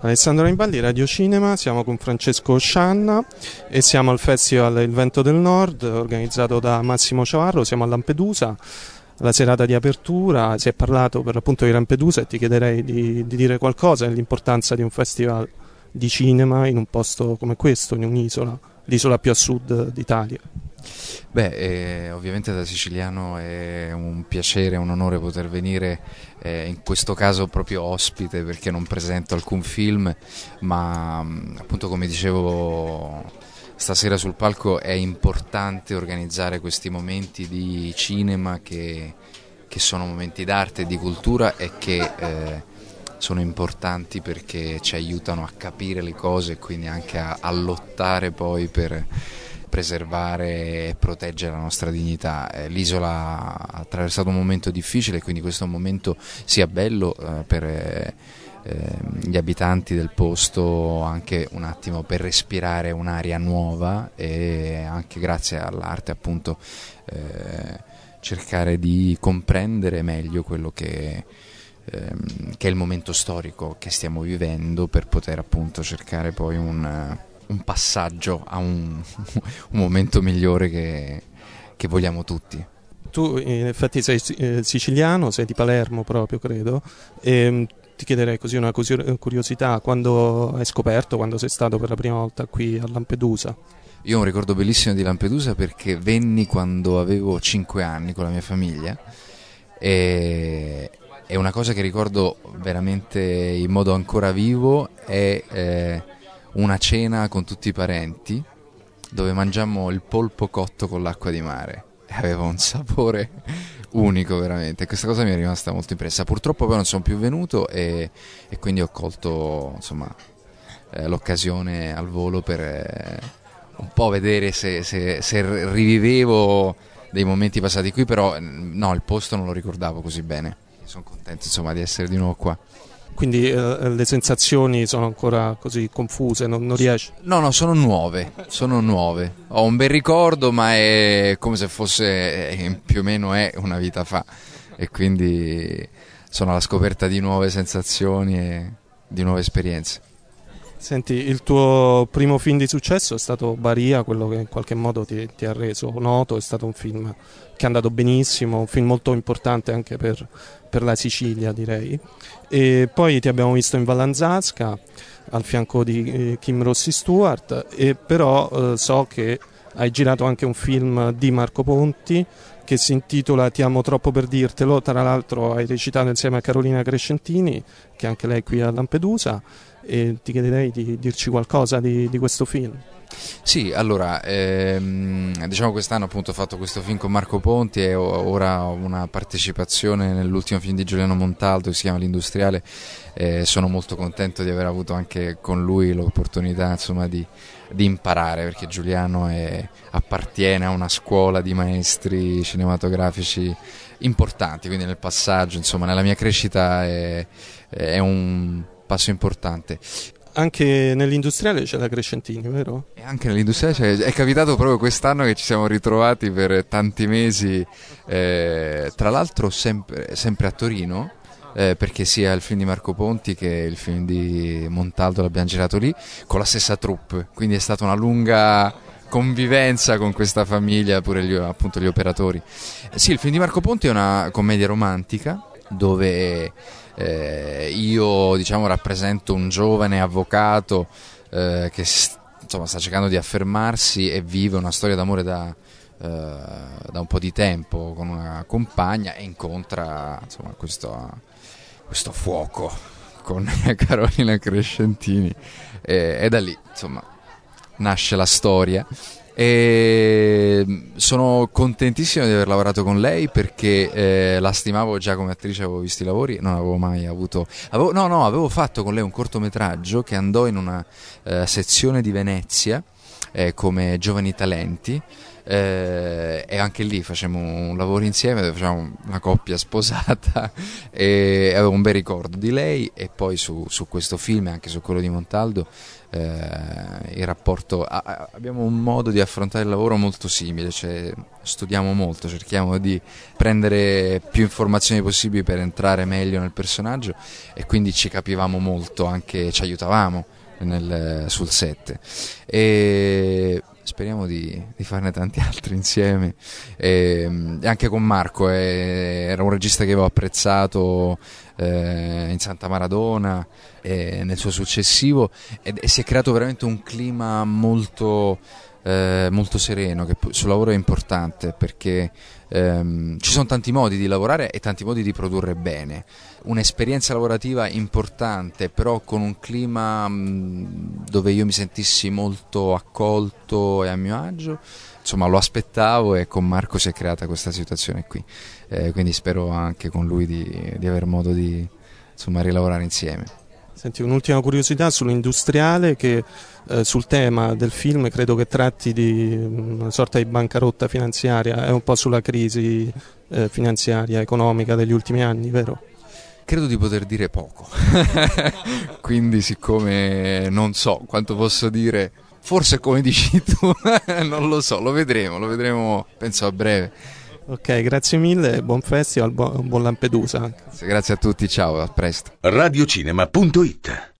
Alessandro Rimbaldi, Radio Cinema, siamo con Francesco Scianna e siamo al Festival Il Vento del Nord organizzato da Massimo Ciavarro, siamo a Lampedusa, la serata di apertura, si è parlato per l'appunto di Lampedusa e ti chiederei di dire qualcosa dell'importanza di un festival di cinema in un posto come questo, in un'isola, l'isola più a sud d'Italia. Ovviamente da siciliano è un piacere, un onore poter venire, in questo caso proprio ospite perché non presento alcun film, ma appunto come dicevo stasera sul palco è importante organizzare questi momenti di cinema che sono momenti d'arte e di cultura e che sono importanti perché ci aiutano a capire le cose e quindi anche a lottare poi per preservare e proteggere la nostra dignità. L'isola ha attraversato un momento difficile, quindi questo è un momento sia bello per gli abitanti del posto, anche un attimo per respirare un'aria nuova e anche grazie all'arte appunto cercare di comprendere meglio quello che è il momento storico che stiamo vivendo per poter appunto cercare poi un passaggio a un momento migliore che vogliamo tutti. Tu in effetti sei siciliano, sei di Palermo proprio credo, e ti chiederei così una curiosità, quando hai scoperto, quando sei stato per la prima volta qui a Lampedusa? Io ho un ricordo bellissimo di Lampedusa perché venni quando avevo 5 anni con la mia famiglia e una cosa che ricordo veramente in modo ancora vivo è una cena con tutti i parenti dove mangiammo il polpo cotto con l'acqua di mare e aveva un sapore unico veramente. Questa cosa mi è rimasta molto impressa. Purtroppo poi non sono più venuto e quindi ho colto insomma l'occasione al volo per un po' vedere se rivivevo dei momenti passati qui, però no, il posto non lo ricordavo così bene. Sono contento insomma di essere di nuovo qua. Quindi le sensazioni sono ancora così confuse, non riesci? No, sono nuove. Ho un bel ricordo, ma è come se fosse più o meno è una vita fa e quindi sono alla scoperta di nuove sensazioni e di nuove esperienze. Senti, il tuo primo film di successo è stato Baria, quello che in qualche modo ti ha reso noto, è stato un film che è andato benissimo, un film molto importante anche per la Sicilia direi, e poi ti abbiamo visto in Vallanzasca al fianco di Kim Rossi Stewart, e però so che hai girato anche un film di Marco Ponti che si intitola Ti amo troppo per dirtelo, tra l'altro hai recitato insieme a Carolina Crescentini, che anche lei è qui a Lampedusa, e ti chiederei di dirci qualcosa di questo film. Sì, allora, diciamo quest'anno appunto ho fatto questo film con Marco Ponti e ora ho una partecipazione nell'ultimo film di Giuliano Montaldo che si chiama L'Industriale. Sono molto contento di aver avuto anche con lui l'opportunità insomma di imparare, perché Giuliano appartiene a una scuola di maestri cinematografici importanti, quindi nel passaggio, insomma nella mia crescita è un passo importante. Anche nell'Industriale c'è la Crescentini, vero? E anche nell'Industriale è capitato proprio quest'anno che ci siamo ritrovati per tanti mesi, tra l'altro sempre a Torino, perché sia il film di Marco Ponti che il film di Montaldo l'abbiamo girato lì con la stessa troupe, quindi è stata una lunga convivenza con questa famiglia, pure appunto gli operatori. Sì, il film di Marco Ponti è una commedia romantica dove io diciamo rappresento un giovane avvocato che insomma sta cercando di affermarsi e vive una storia d'amore da un po' di tempo con una compagna e incontra insomma questo fuoco con Carolina Crescentini e da lì insomma nasce la storia. E sono contentissimo di aver lavorato con lei perché la stimavo già come attrice, avevo visto i lavori, non avevo mai avuto avevo fatto con lei un cortometraggio che andò in una sezione di Venezia come Giovani Talenti, e anche lì facciamo un lavoro insieme, facciamo una coppia sposata e avevo un bel ricordo di lei. E poi su questo film e anche su quello di Montaldo il rapporto, abbiamo un modo di affrontare il lavoro molto simile, cioè studiamo molto, cerchiamo di prendere più informazioni possibili per entrare meglio nel personaggio, e quindi ci capivamo molto, anche ci aiutavamo sul set, e speriamo di farne tanti altri insieme. E anche con Marco, era un regista che avevo apprezzato in Santa Maradona e nel suo successivo, e si è creato veramente un clima molto sereno, che sul lavoro è importante, perché ci sono tanti modi di lavorare e tanti modi di produrre bene. Un'esperienza lavorativa importante, però con un clima dove io mi sentissi molto accolto e a mio agio. Insomma, lo aspettavo, e con Marco si è creata questa situazione qui, quindi spero anche con lui di aver modo di, insomma, rilavorare insieme. Senti, un'ultima curiosità sull'industriale, che sul tema del film credo che tratti di una sorta di bancarotta finanziaria, è un po' sulla crisi finanziaria, economica degli ultimi anni, vero? Credo di poter dire poco, quindi siccome non so quanto posso dire, forse come dici tu, non lo so, lo vedremo penso a breve. Ok, grazie mille, buon festival, buon Lampedusa. Grazie a tutti, ciao, a presto. Radiocinema.it